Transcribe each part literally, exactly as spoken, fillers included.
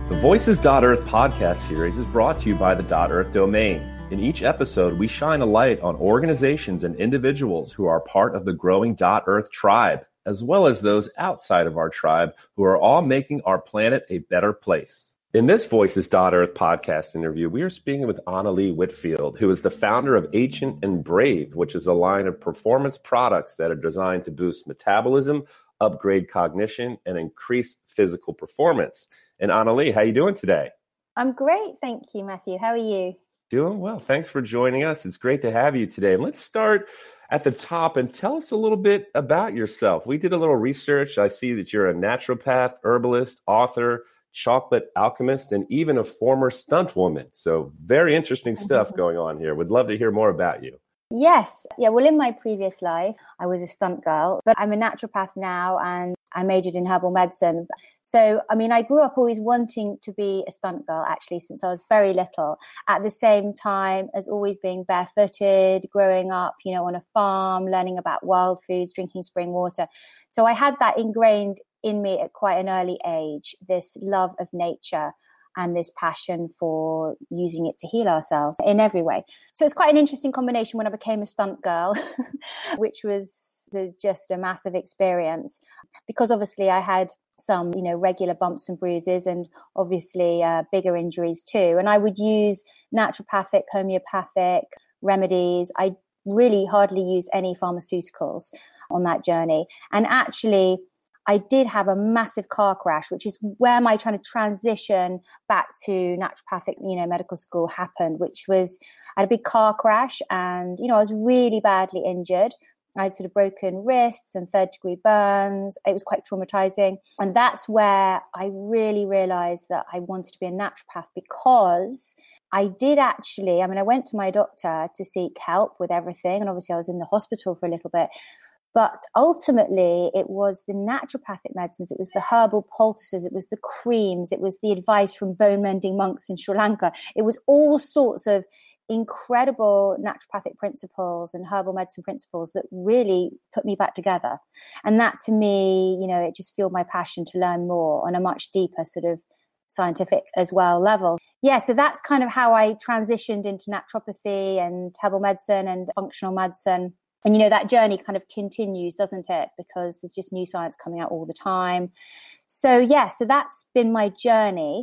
The Voices Earth podcast series is brought to you by the Earth domain. In each episode, we shine a light on organizations and individuals who are part of the growing Earth tribe, as well as those outside of our tribe who are all making our planet a better place. In this Voices Earth podcast interview, we are speaking with Annalee Whitfield, who is the founder of Ancient and Brave, which is a line of performance products that are designed to boost metabolism, upgrade cognition, and increase physical performance. And Annalee, how are you doing today? I'm great. Thank you, Matthew. How are you? Doing well. Thanks for joining us. It's great to have you today. And let's start at the top and tell us a little bit about yourself. We did a little research. I see that you're a naturopath, herbalist, author, chocolate alchemist, and even a former stunt woman. So very interesting stuff mm-hmm. going on here. Would love to hear more about you. Yes. Yeah. Well, in my previous life, I was a stunt girl, but I'm a naturopath now and I majored in herbal medicine. So, I mean, I grew up always wanting to be a stunt girl, actually, since I was very little, at the same time as always being barefooted, growing up, you know, on a farm, learning about wild foods, drinking spring water. So I had that ingrained in me at quite an early age, this love of nature and this passion for using it to heal ourselves in every way. So it's quite an interesting combination when I became a stunt girl, which was just a massive experience because obviously I had some, you know, regular bumps and bruises and obviously uh, bigger injuries too. And I would use naturopathic, homeopathic remedies. I really hardly use any pharmaceuticals on that journey. And actually, I did have a massive car crash, which is where my trying to transition back to naturopathic, you know, medical school happened, which was I had a big car crash and, you know, I was really badly injured. I had sort of broken wrists and third degree burns. It was quite traumatizing. And that's where I really realized that I wanted to be a naturopath because I did actually, I mean, I went to my doctor to seek help with everything. And obviously I was in the hospital for a little bit. But ultimately, it was the naturopathic medicines, it was the herbal poultices, it was the creams, it was the advice from bone mending monks in Sri Lanka. It was all sorts of incredible naturopathic principles and herbal medicine principles that really put me back together. And that to me, you know, it just fueled my passion to learn more on a much deeper sort of scientific as well level. Yeah, so that's kind of how I transitioned into naturopathy and herbal medicine and functional medicine. And, you know, that journey kind of continues, doesn't it? Because there's just new science coming out all the time. So, yeah, so that's been my journey.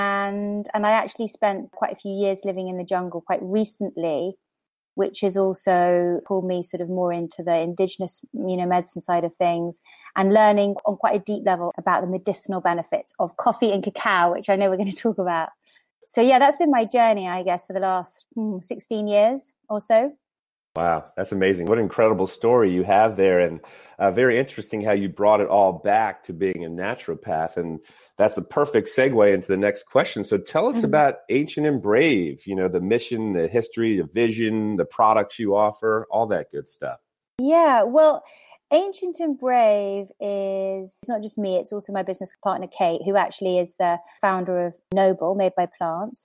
And and I actually spent quite a few years living in the jungle quite recently, which has also pulled me sort of more into the indigenous, you know, medicine side of things and learning on quite a deep level about the medicinal benefits of coffee and cacao, which I know we're going to talk about. So, yeah, that's been my journey, I guess, for the last hmm, sixteen years or so. Wow, that's amazing. What an incredible story you have there. And uh, very interesting how you brought it all back to being a naturopath. And that's a perfect segue into the next question. So tell us mm-hmm. about Ancient and Brave, you know, the mission, the history, the vision, the products you offer, all that good stuff. Yeah, well, Ancient and Brave is it's not just me, it's also my business partner, Kate, who actually is the founder of Noble, Made by Plants.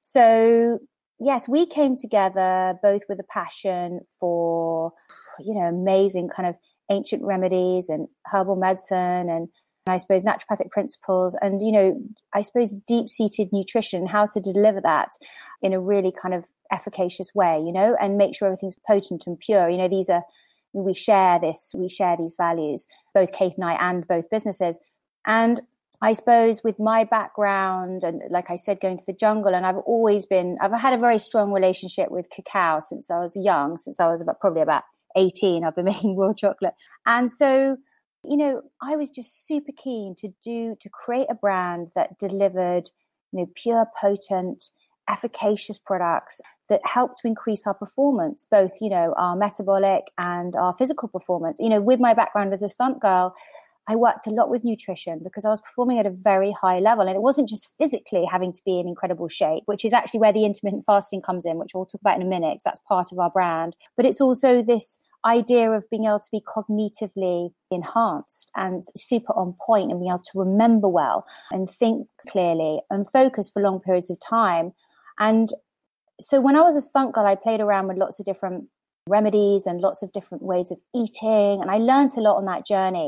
So yes, we came together both with a passion for, you know, amazing kind of ancient remedies and herbal medicine and I suppose naturopathic principles and, you know, I suppose deep-seated nutrition, how to deliver that in a really kind of efficacious way, you know, and make sure everything's potent and pure. You know, these are, we share this, we share these values, both Kate and I and both businesses. And I suppose with my background and like I said, going to the jungle and I've always been, I've had a very strong relationship with cacao since I was young, since I was about probably about eighteen, I've been making raw chocolate. And so, you know, I was just super keen to do, to create a brand that delivered, you know, pure, potent, efficacious products that help to increase our performance, both, you know, our metabolic and our physical performance. You know, with my background as a stunt girl, I worked a lot with nutrition because I was performing at a very high level. And it wasn't just physically having to be in incredible shape, which is actually where the intermittent fasting comes in, which we'll talk about in a minute, because that's part of our brand. But it's also this idea of being able to be cognitively enhanced and super on point and being able to remember well and think clearly and focus for long periods of time. And so when I was a stunt girl, I played around with lots of different remedies and lots of different ways of eating. And I learned a lot on that journey.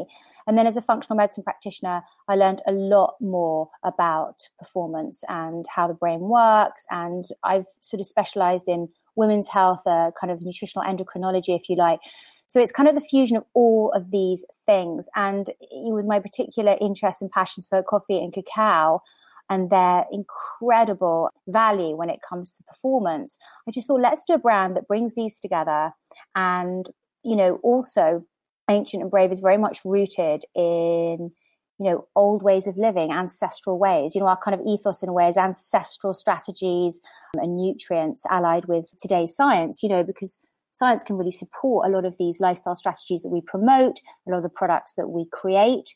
And then as a functional medicine practitioner, I learned a lot more about performance and how the brain works. And I've sort of specialized in women's health, uh, kind of nutritional endocrinology, if you like. So it's kind of the fusion of all of these things. And with my particular interests and passions for coffee and cacao and their incredible value when it comes to performance, I just thought, let's do a brand that brings these together. And, you know, also Ancient and Brave is very much rooted in, you know, old ways of living, ancestral ways. You know, our kind of ethos in a way is ancestral strategies and nutrients allied with today's science, you know, because science can really support a lot of these lifestyle strategies that we promote, a lot of the products that we create.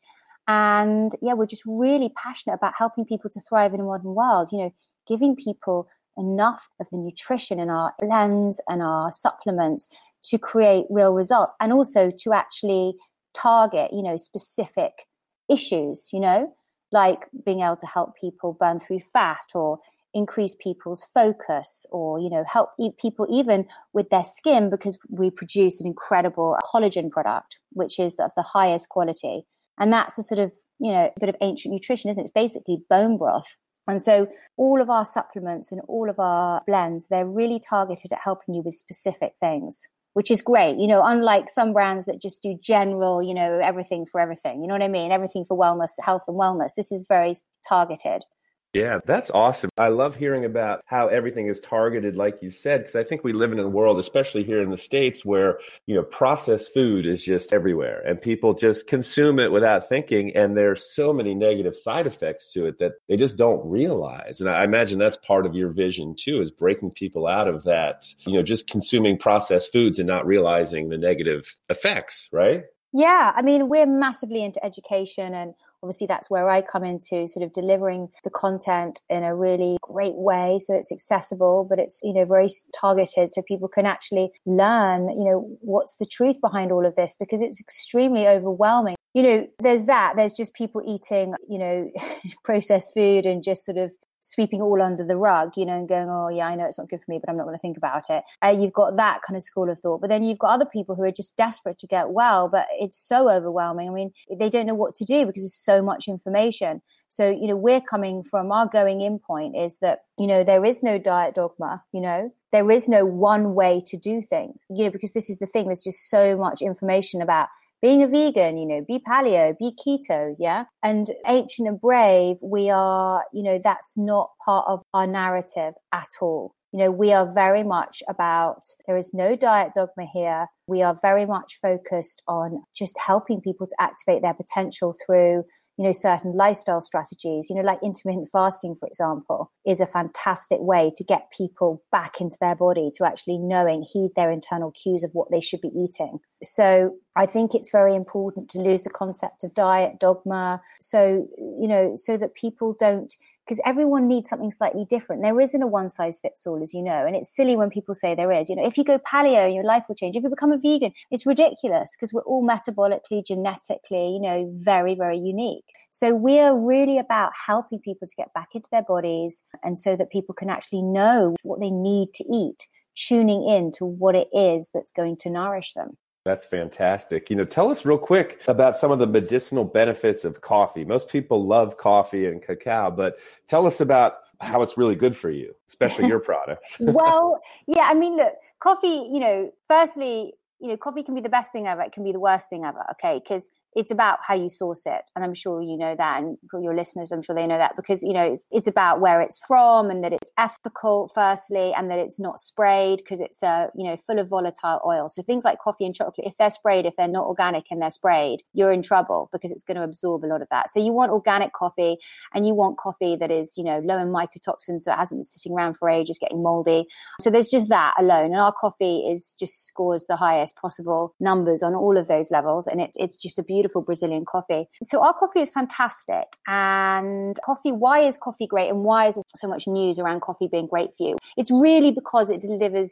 And yeah, we're just really passionate about helping people to thrive in a modern world, you know, giving people enough of the nutrition in our blends and our supplements to create real results, and also to actually target, you know, specific issues, you know, like being able to help people burn through fat or increase people's focus, or, you know, help people even with their skin, because we produce an incredible collagen product, which is of the highest quality. And that's a sort of, you know, a bit of ancient nutrition, isn't it? It's basically bone broth. And so all of our supplements and all of our blends, they're really targeted at helping you with specific things, which is great. You know, unlike some brands that just do general, you know, everything for everything, you know what I mean? Everything for wellness, health and wellness. This is very targeted. Yeah, that's awesome. I love hearing about how everything is targeted, like you said, because I think we live in a world, especially here in the States, where, you know, processed food is just everywhere and people just consume it without thinking. And there's so many negative side effects to it that they just don't realize. And I imagine that's part of your vision too, is breaking people out of that, you know, just consuming processed foods and not realizing the negative effects, right? Yeah, I mean, we're massively into education, and obviously that's where I come into sort of delivering the content in a really great way. So it's accessible, but it's, you know, very targeted so people can actually learn, you know, what's the truth behind all of this, because it's extremely overwhelming. You know, there's that, there's just people eating, you know, processed food and just sort of sweeping it all under the rug, you know, and going, oh yeah, I know it's not good for me, but I'm not going to think about it. Uh, you've got that kind of school of thought. But then you've got other people who are just desperate to get well, but it's so overwhelming. I mean, they don't know what to do because there's so much information. So, you know, we're coming from, our going in point is that, you know, there is no diet dogma, you know, there is no one way to do things, you know, because this is the thing, there's just so much information about being a vegan, you know, be paleo, be keto, yeah? And Ancient and Brave, we are, you know, that's not part of our narrative at all. You know, we are very much about, there is no diet dogma here. We are very much focused on just helping people to activate their potential through, you know, certain lifestyle strategies, you know, like intermittent fasting, for example, is a fantastic way to get people back into their body, to actually knowing, heed their internal cues of what they should be eating. So I think it's very important to lose the concept of diet dogma. So, you know, so that people don't, because everyone needs something slightly different. There isn't a one size fits all, as you know, and it's silly when people say there is. You know, if you go paleo, your life will change. If you become a vegan, it's ridiculous because we're all metabolically, genetically, you know, very, very unique. So we are really about helping people to get back into their bodies, and so that people can actually know what they need to eat, tuning in to what it is that's going to nourish them. That's fantastic. You know, tell us real quick about some of the medicinal benefits of coffee. Most people love coffee and cacao, but tell us about how it's really good for you, especially your products. Well, yeah, I mean, look, coffee, you know, firstly, you know, coffee can be the best thing ever. It can be the worst thing ever. Okay. Because it's about how you source it. And I'm sure you know that. And for your listeners, I'm sure they know that, because, you know, it's, it's about where it's from, and that it's ethical, firstly, and that it's not sprayed, because it's, uh, you know, full of volatile oil. So things like coffee and chocolate, if they're sprayed, if they're not organic and they're sprayed, you're in trouble, because it's going to absorb a lot of that. So you want organic coffee, and you want coffee that is, you know, low in mycotoxins, so it hasn't been sitting around for ages, getting moldy. So there's just that alone. And our coffee is just scores the highest possible numbers on all of those levels. And it, it's just a beautiful beautiful Brazilian coffee. So our coffee is fantastic. And coffee, why is coffee great, and why is there so much news around coffee being great for you? It's really because it delivers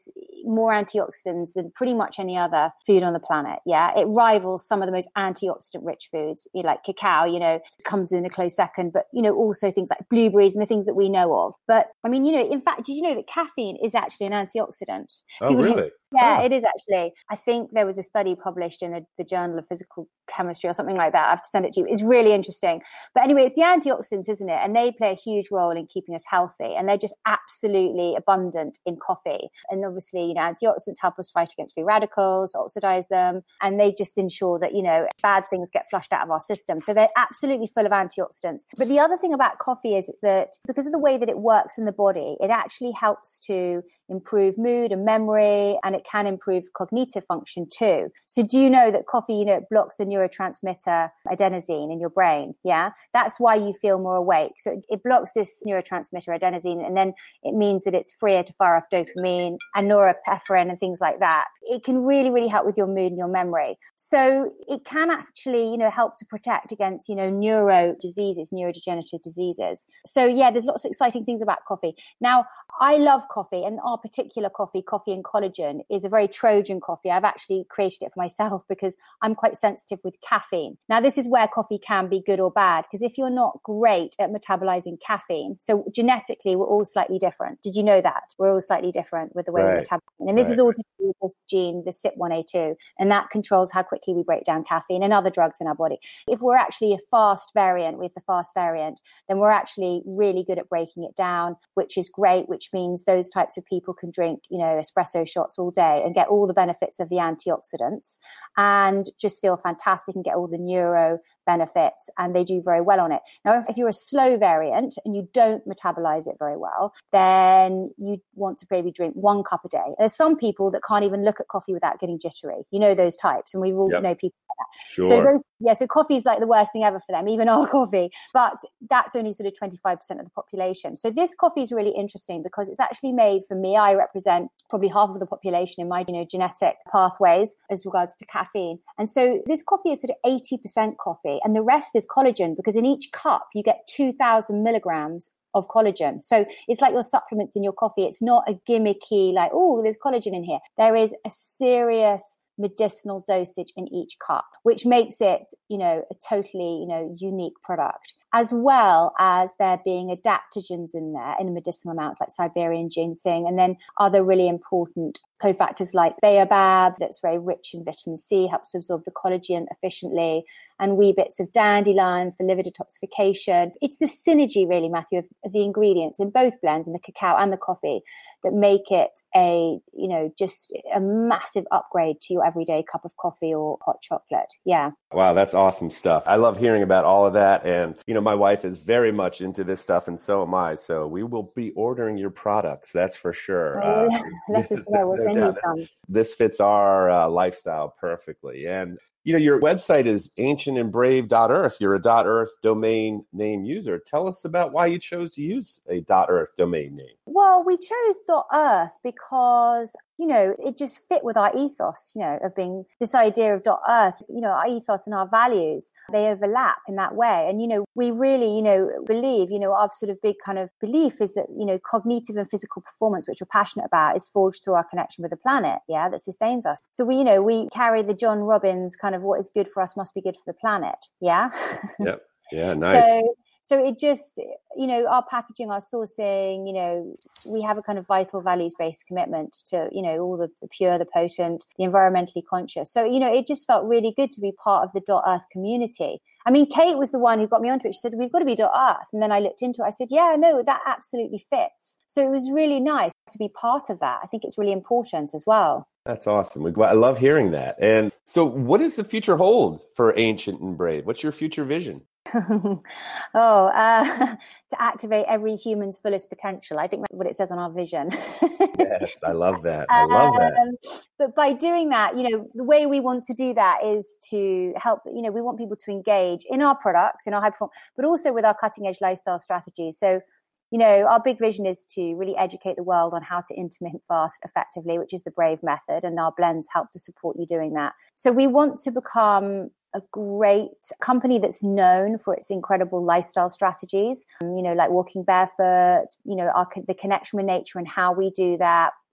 more antioxidants than pretty much any other food on the planet. Yeah, it rivals some of the most antioxidant rich foods. You know, like cacao, you know, comes in a close second, but, you know, also things like blueberries and the things that we know of. But I mean, you know, in fact, did you know that caffeine is actually an antioxidant? Oh, People really? think, yeah, Huh. it is actually. I think there was a study published in a, the Journal of Physical Chemistry or something like that. I have to send it to you. It's really interesting. But anyway, it's the antioxidants, isn't it? And they play a huge role in keeping us healthy. And they're just absolutely abundant in coffee. And obviously, you know, antioxidants help us fight against free radicals, oxidize them. And they just ensure that, you know, bad things get flushed out of our system. So they're absolutely full of antioxidants. But the other thing about coffee is that because of the way that it works in the body, it actually helps to improve mood and memory, and it can improve cognitive function too. So do you know that coffee, you know, it blocks the neurotransmitter adenosine in your brain? Yeah. That's why you feel more awake. So it, it blocks this neurotransmitter adenosine, and then it means that it's freer to fire off dopamine and norepinephrine and things like that. It can really, really help with your mood and your memory. So it can actually, you know, help to protect against, you know, neuro diseases, neurodegenerative diseases. So yeah, there's lots of exciting things about coffee. Now, I love coffee, and our particular coffee, Coffee and Collagen, is a very Trojan coffee. I've actually created it for myself because I'm quite sensitive with caffeine. Now, this is where coffee can be good or bad, because if you're not great at metabolizing caffeine, so genetically, we're all slightly different. Did you know that? We're all slightly different with the way Right. we metabolize. And this Right. is all to do with this gene, the C Y P one A two, and that controls how quickly we break down caffeine and other drugs in our body. If we're actually a fast variant with the fast variant, then we're actually really good at breaking it down, which is great, which means those types of people can drink, you know, espresso shots all day and get all the benefits of the antioxidants and just feel fantastic and get all the neuro benefits, and they do very well on it. Now, if you're a slow variant and you don't metabolize it very well, then you want to maybe drink one cup a day. There's some people that can't even look at coffee without getting jittery. You know those types, and we all Yep. know people like that. Sure. So those, yeah, so coffee is like the worst thing ever for them, even our coffee. But that's only sort of twenty-five percent of the population. So this coffee is really interesting because it's actually made for me. I represent probably half of the population in my, you know, genetic pathways as regards to caffeine. And so this coffee is sort of eighty percent coffee, and the rest is collagen, because in each cup you get two thousand milligrams of collagen. So it's like your supplements in your coffee. It's not a gimmicky, like, oh, there's collagen in here. There is a serious medicinal dosage in each cup, which makes it, you know, a totally, you know, unique product, as well as there being adaptogens in there in medicinal amounts like Siberian ginseng, and then other really important cofactors like baobab, that's very rich in vitamin C, helps to absorb the collagen efficiently, and wee bits of dandelion for liver detoxification. It's the synergy, really, Matthew, of, of the ingredients in both blends, in the cacao and the coffee, that make it a, you know, just a massive upgrade to your everyday cup of coffee or hot chocolate. Yeah. Wow, that's awesome stuff. I love hearing about all of that. And, you know, my wife is very much into this stuff, and so am I. So we will be ordering your products, that's for sure. Oh, Uh, let us know. We'll no send you doubt. some. This fits our uh, lifestyle perfectly. And, you know, your website is ancient and brave dot earth. You're a .earth domain name user. Tell us about why you chose to use a .earth domain name. Well, we chose .earth because, you know, it just fit with our ethos, you know, of being this idea of .earth. You know, our ethos and our values, they overlap in that way. And, you know, we really, you know, believe, you know, our sort of big kind of belief is that, you know, cognitive and physical performance, which we're passionate about, is forged through our connection with the planet, yeah, that sustains us. So we, you know, we carry the John Robbins kind of what is good for us must be good for the planet, yeah? Yep. Yeah, nice. So, So it just, you know, our packaging, our sourcing, you know, we have a kind of vital values-based commitment to, you know, all the, the pure, the potent, the environmentally conscious. So, you know, it just felt really good to be part of the .earth community. I mean, Kate was the one who got me onto it. She said, we've got to be .earth. And then I looked into it. I said, yeah, no, that absolutely fits. So it was really nice to be part of that. I think it's really important as well. That's awesome. We- I love hearing that. And so what does the future hold for Ancient and Brave? What's your future vision? oh, uh, to activate every human's fullest potential. I think that's what it says on our vision. Yes, I love that. I love that. Um, but by doing that, you know, the way we want to do that is to help, you know, we want people to engage in our products, in our high performance, but also with our cutting edge lifestyle strategies. So, you know, our big vision is to really educate the world on how to intermittent fast effectively, which is the Brave method. And our blends help to support you doing that. So we want to become a great company that's known for its incredible lifestyle strategies, um, you know, like walking barefoot, you know, our, the connection with nature and how we do that,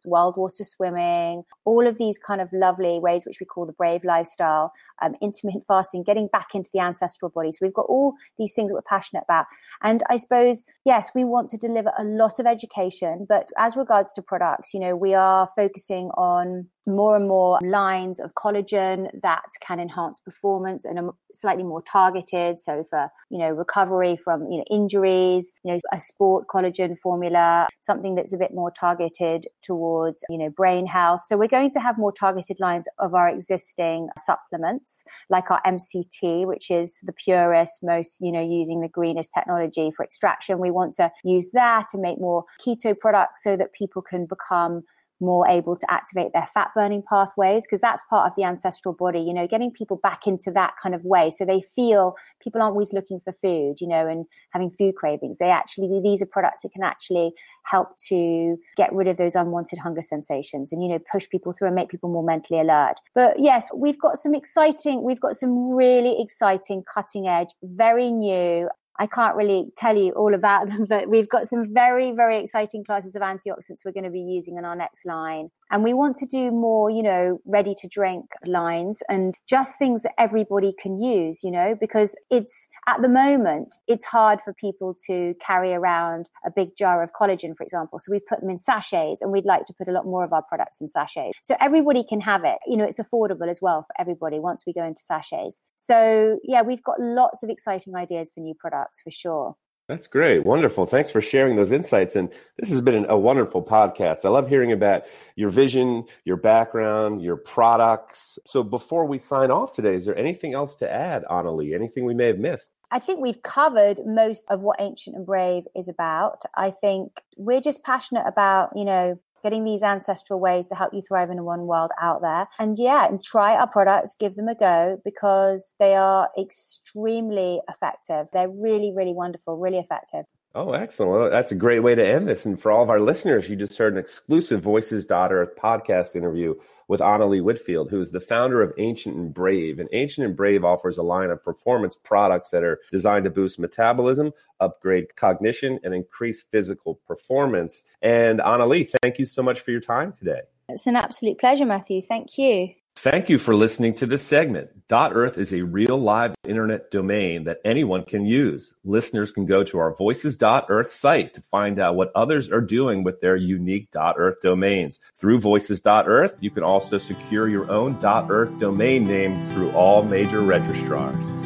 wild water swimming, all of these kind of lovely ways, which we call the brave lifestyle, um, intermittent fasting, getting back into the ancestral body. So we've got all these things that we're passionate about. And I suppose, yes, we want to deliver a lot of education, but as regards to products, you know, we are focusing on more and more lines of collagen that can enhance performance and are slightly more targeted. So for, you know, recovery from, you know, injuries, you know, a sport collagen formula, something that's a bit more targeted towards, you know, brain health. So we're going to have more targeted lines of our existing supplements, like our M C T, which is the purest, most, you know, using the greenest technology for extraction. We want to use that and make more keto products so that people can become more able to activate their fat burning pathways, because that's part of the ancestral body, you know, getting people back into that kind of way. So they feel people aren't always looking for food, you know, and having food cravings. They actually, these are products that can actually help to get rid of those unwanted hunger sensations and, you know, push people through and make people more mentally alert. But yes, we've got some exciting, we've got some really exciting, cutting edge, very new, I can't really tell you all about them, but we've got some very, very exciting classes of antioxidants we're going to be using in our next line. And we want to do more, you know, ready to drink lines and just things that everybody can use, you know, because it's at the moment, it's hard for people to carry around a big jar of collagen, for example. So we've put them in sachets, and we'd like to put a lot more of our products in sachets. So everybody can have it. You know, it's affordable as well for everybody once we go into sachets. So yeah, we've got lots of exciting ideas for new products for sure. That's great. Wonderful. Thanks for sharing those insights. And this has been a wonderful podcast. I love hearing about your vision, your background, your products. So before we sign off today, is there anything else to add, Annalie? Anything we may have missed? I think we've covered most of what Ancient and Brave is about. I think we're just passionate about, you know, getting these ancestral ways to help you thrive in a one world out there. And yeah, and try our products, give them a go, because they are extremely effective. They're really, really wonderful, really effective. Oh, excellent. Well, that's a great way to end this. And for all of our listeners, you just heard an exclusive Voices dot Earth podcast interview with Annalie Whitfield, who is the founder of Ancient and Brave. And Ancient and Brave offers a line of performance products that are designed to boost metabolism, upgrade cognition, and increase physical performance. And Annalie, thank you so much for your time today. It's an absolute pleasure, Matthew. Thank you. Thank you for listening to this segment. .earth is a real live internet domain that anyone can use. Listeners can go to our Voices dot Earth site to find out what others are doing with their unique .earth domains. Through Voices dot Earth, you can also secure your own .earth domain name through all major registrars.